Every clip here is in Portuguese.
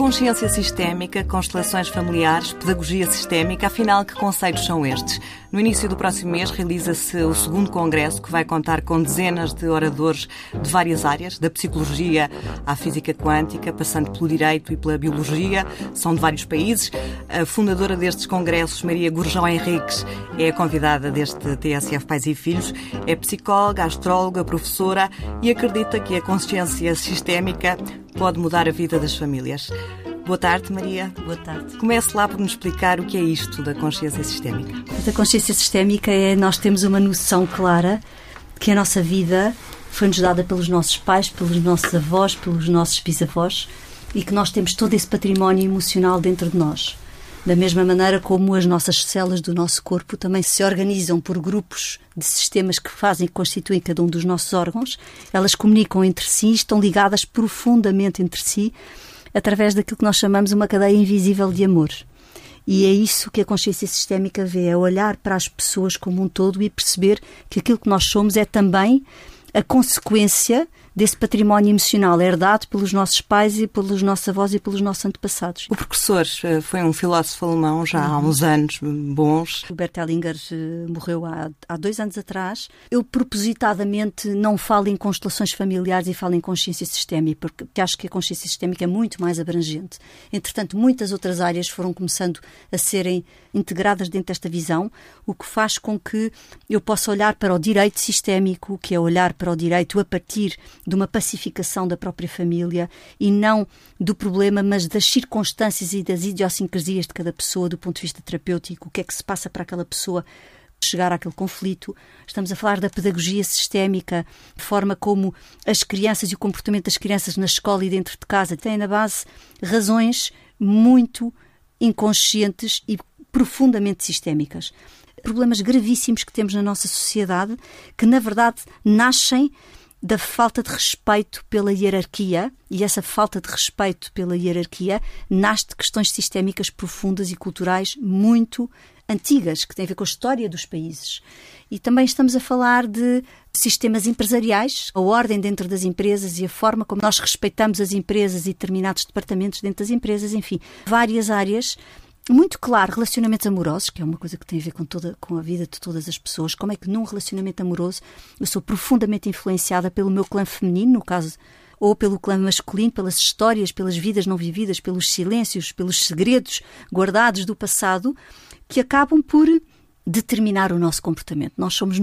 Consciência sistémica, constelações familiares, pedagogia sistémica, afinal, que conceitos são estes? No início do próximo mês realiza-se o 2º congresso, que vai contar com dezenas de oradores de várias áreas, da psicologia à física quântica, passando pelo direito e pela biologia, são de vários países. A fundadora destes congressos, Maria Gurjão Henriques, é a convidada deste TSF Pais e Filhos, é psicóloga, astróloga, professora e acredita que a consciência sistémica pode mudar a vida das famílias. Boa tarde, Maria. Boa tarde. Comece lá por nos explicar o que é isto da consciência sistémica. A consciência sistémica é nós temos uma noção clara de que a nossa vida foi-nos dada pelos nossos pais, pelos nossos avós, pelos nossos bisavós e que nós temos todo esse património emocional dentro de nós. Da mesma maneira como as nossas células do nosso corpo também se organizam por grupos de sistemas que constituem cada um dos nossos órgãos, elas comunicam entre si, estão ligadas profundamente entre si, através daquilo que nós chamamos uma cadeia invisível de amor. E é isso que a consciência sistémica vê, é olhar para as pessoas como um todo e perceber que aquilo que nós somos é também a consequência desse património emocional herdado pelos nossos pais e pelos nossos avós e pelos nossos antepassados. O precursor foi um filósofo alemão já há uns anos bons. O Bert Hellinger morreu há 2 anos atrás. Eu propositadamente não falo em constelações familiares e falo em consciência sistémica, porque acho que a consciência sistémica é muito mais abrangente. Entretanto, muitas outras áreas foram começando a serem integradas dentro desta visão, o que faz com que eu possa olhar para o direito sistémico, que é olhar para o direito a partir de uma pacificação da própria família e não do problema, mas das circunstâncias e das idiosincrasias de cada pessoa do ponto de vista terapêutico, o que é que se passa para aquela pessoa chegar àquele conflito. Estamos a falar da pedagogia sistémica, de forma como as crianças e o comportamento das crianças na escola e dentro de casa têm na base razões muito inconscientes e profundamente sistémicas. Problemas gravíssimos que temos na nossa sociedade que, na verdade, nascem da falta de respeito pela hierarquia, e essa falta de respeito pela hierarquia nasce de questões sistémicas profundas e culturais muito antigas, que têm a ver com a história dos países. E também estamos a falar de sistemas empresariais, a ordem dentro das empresas e a forma como nós respeitamos as empresas e determinados departamentos dentro das empresas, enfim, várias áreas. Muito claro, relacionamentos amorosos, que é uma coisa que tem a ver com a vida de todas as pessoas. Como é que num relacionamento amoroso eu sou profundamente influenciada pelo meu clã feminino, no caso, ou pelo clã masculino, pelas histórias, pelas vidas não vividas, pelos silêncios, pelos segredos guardados do passado, que acabam por determinar o nosso comportamento. Nós somos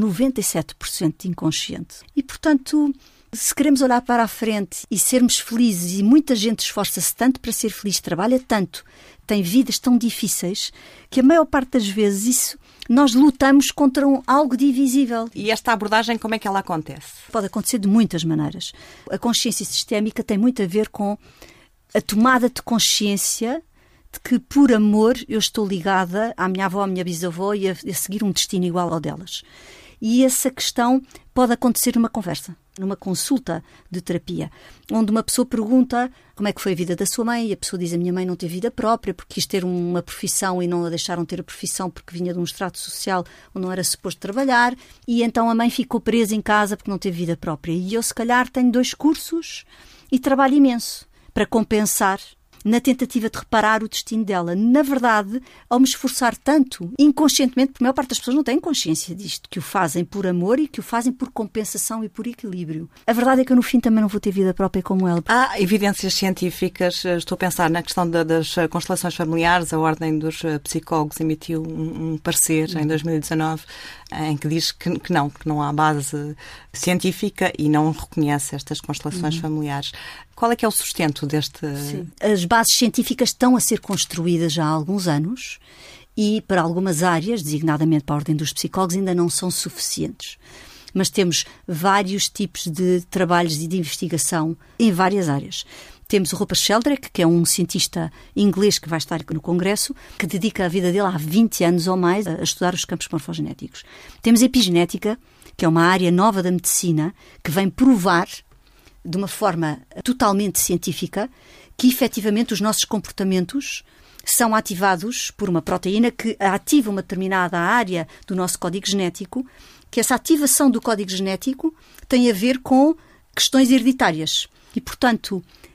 97% inconsciente. E, portanto, se queremos olhar para a frente e sermos felizes, e muita gente esforça-se tanto para ser feliz, trabalha tanto, tem vidas tão difíceis, que a maior parte das vezes isso nós lutamos contra algo divisível. E esta abordagem, como é que ela acontece? Pode acontecer de muitas maneiras. A consciência sistémica tem muito a ver com a tomada de consciência de que, por amor, eu estou ligada à minha avó, à minha bisavó e a seguir um destino igual ao delas. E essa questão pode acontecer numa conversa, numa consulta de terapia, onde uma pessoa pergunta como é que foi a vida da sua mãe e a pessoa diz: a minha mãe não teve vida própria porque quis ter uma profissão e não a deixaram ter a profissão porque vinha de um estrato social onde não era suposto trabalhar, e então a mãe ficou presa em casa porque não teve vida própria. E eu, se calhar, tenho 2 cursos e trabalho imenso para compensar, na tentativa de reparar o destino dela. Na verdade, ao me esforçar tanto, inconscientemente, porque a maior parte das pessoas não tem consciência disto, que o fazem por amor e que o fazem por compensação e por equilíbrio. A verdade é que eu, no fim, também não vou ter vida própria como ela. Há evidências científicas, estou a pensar na questão das constelações familiares. A Ordem dos Psicólogos emitiu um parecer em 2019 em que diz que não há base científica e não reconhece estas constelações familiares. Qual é que é o sustento deste... Sim. As bases científicas estão a ser construídas já há alguns anos e para algumas áreas, designadamente para a Ordem dos Psicólogos, ainda não são suficientes. Mas temos vários tipos de trabalhos e de investigação em várias áreas. Temos o Rupert Sheldrake, que é um cientista inglês que vai estar no Congresso, que dedica a vida dele há 20 anos ou mais a estudar os campos morfogenéticos. Temos a epigenética, que é uma área nova da medicina, que vem provar de uma forma totalmente científica que, efetivamente, os nossos comportamentos são ativados por uma proteína que ativa uma determinada área do nosso código genético, que essa ativação do código genético tem a ver com questões hereditárias. E, portanto,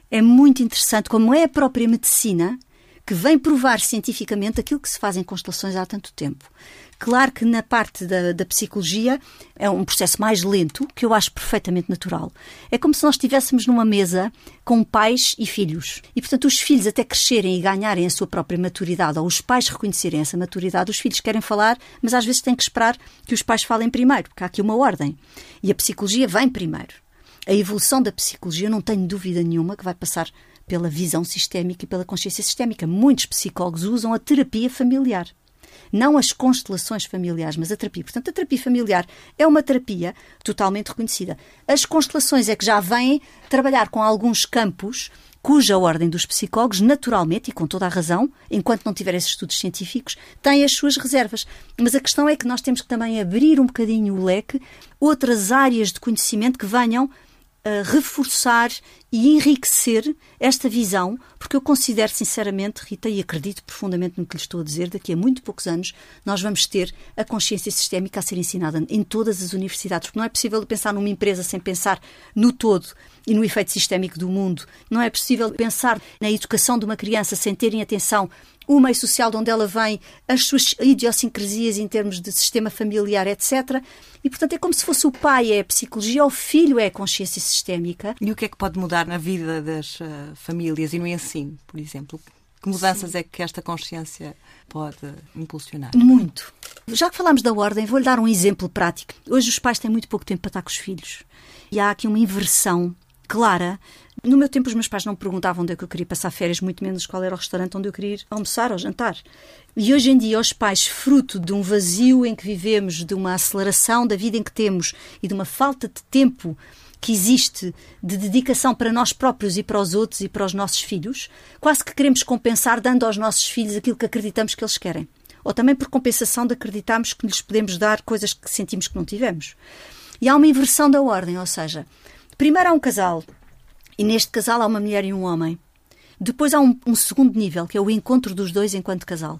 É muito interessante como é a própria medicina que vem provar cientificamente aquilo que se faz em constelações há tanto tempo. Claro que na parte da psicologia é um processo mais lento, que eu acho perfeitamente natural. É como se nós estivéssemos numa mesa com pais e filhos. E, portanto, os filhos até crescerem e ganharem a sua própria maturidade, ou os pais reconhecerem essa maturidade, os filhos querem falar, mas às vezes têm que esperar que os pais falem primeiro, porque há aqui uma ordem. E a psicologia vem primeiro. A evolução da psicologia, não tenho dúvida nenhuma, que vai passar pela visão sistémica e pela consciência sistémica. Muitos psicólogos usam a terapia familiar. Não as constelações familiares, mas a terapia. Portanto, a terapia familiar é uma terapia totalmente reconhecida. As constelações é que já vêm trabalhar com alguns campos cuja ordem dos psicólogos, naturalmente, e com toda a razão, enquanto não tiver esses estudos científicos, tem as suas reservas. Mas a questão é que nós temos que também abrir um bocadinho o leque, outras áreas de conhecimento que venham a reforçar e enriquecer esta visão, porque eu considero sinceramente, Rita, e acredito profundamente no que lhe estou a dizer, daqui a muito poucos anos nós vamos ter a consciência sistémica a ser ensinada em todas as universidades, porque não é possível pensar numa empresa sem pensar no todo e no efeito sistémico do mundo. Não é possível pensar na educação de uma criança sem terem atenção o meio social de onde ela vem, as suas idiosincrasias em termos de sistema familiar, etc. E, portanto, é como se fosse o pai é a psicologia, o filho é a consciência sistémica. E o que é que pode mudar na vida das famílias e no ensino, por exemplo? Que mudanças é que esta consciência pode impulsionar? Muito. Já que falámos da ordem, vou-lhe dar um exemplo prático. Hoje os pais têm muito pouco tempo para estar com os filhos. E há aqui uma inversão clara. No meu tempo, os meus pais não me perguntavam onde é que eu queria passar férias, muito menos qual era o restaurante onde eu queria ir almoçar ou jantar. E hoje em dia, os pais, fruto de um vazio em que vivemos, de uma aceleração da vida em que temos e de uma falta de tempo que existe de dedicação para nós próprios e para os outros e para os nossos filhos, quase que queremos compensar dando aos nossos filhos aquilo que acreditamos que eles querem. Ou também por compensação de acreditarmos que lhes podemos dar coisas que sentimos que não tivemos. E há uma inversão da ordem, ou seja, primeiro há um casal, e neste casal há uma mulher e um homem. Depois há um segundo nível, que é o encontro dos dois enquanto casal.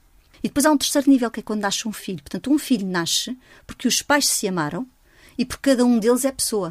E depois há um terceiro nível, que é quando nasce um filho. Portanto, um filho nasce porque os pais se amaram e porque cada um deles é pessoa.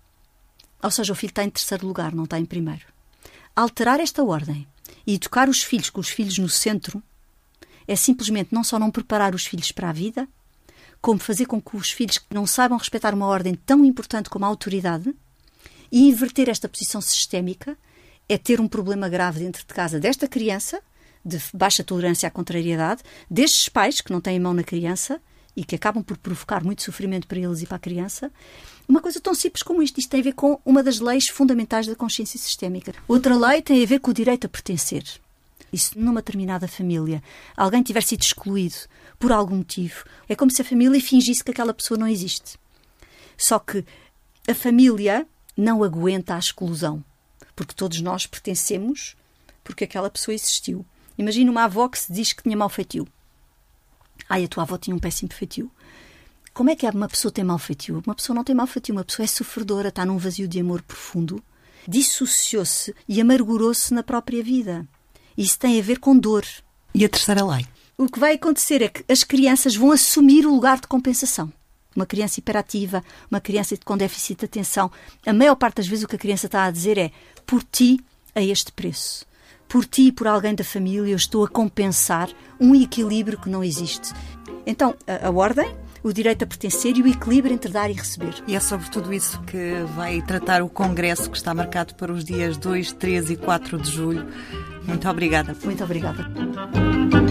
Ou seja, o filho está em terceiro lugar, não está em primeiro. Alterar esta ordem e educar os filhos com os filhos no centro é simplesmente não só não preparar os filhos para a vida, como fazer com que os filhos não saibam respeitar uma ordem tão importante como a autoridade. E inverter esta posição sistémica é ter um problema grave dentro de casa desta criança, de baixa tolerância à contrariedade, destes pais que não têm mão na criança e que acabam por provocar muito sofrimento para eles e para a criança. Uma coisa tão simples como isto. Isto tem a ver com uma das leis fundamentais da consciência sistémica. Outra lei tem a ver com o direito a pertencer. E se numa determinada família alguém tiver sido excluído por algum motivo, é como se a família fingisse que aquela pessoa não existe. Só que a família não aguenta a exclusão, porque todos nós pertencemos porque aquela pessoa existiu. Imagina uma avó que se diz que tinha mau feitio. Ai, a tua avó tinha um péssimo feitio. Como é que uma pessoa tem mau feitio? Uma pessoa não tem mau feitio, uma pessoa é sofredora, está num vazio de amor profundo, dissociou-se e amargurou-se na própria vida. Isso tem a ver com dor. E a terceira lei? O que vai acontecer é que as crianças vão assumir o lugar de compensação. Uma criança hiperativa, uma criança com déficit de atenção, a maior parte das vezes o que a criança está a dizer é: por ti a este preço. Por ti e por alguém da família eu estou a compensar um equilíbrio que não existe. Então, a ordem, o direito a pertencer e o equilíbrio entre dar e receber. E é sobre tudo isso que vai tratar o congresso que está marcado para os dias 2, 3 e 4 de julho. Muito obrigada. Muito obrigada.